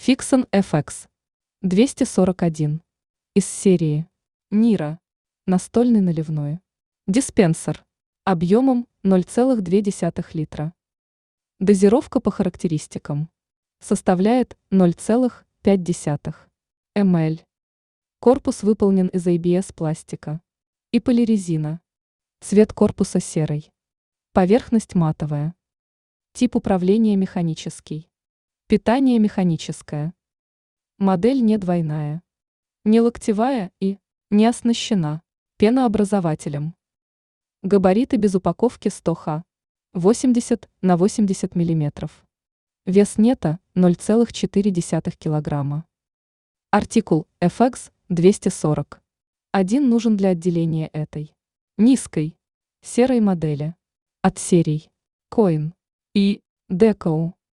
Fixon FX 241 из серии Nira настольный наливной диспенсер объемом 0,2 литра. Дозировка по характеристикам составляет 0,5 мл. Корпус выполнен из ABS пластика и полирезина. Цвет корпуса серый. Поверхность матовая. Тип управления механический. Питание механическое. Модель не двойная, не локтевая и не оснащена пенообразователем. Габариты без упаковки 100 х 80 на 80 мм. Вес нета 0,4 кг. Артикул FX 240. Один нужен для отделения этой низкой серой модели от серий Coin и Deco.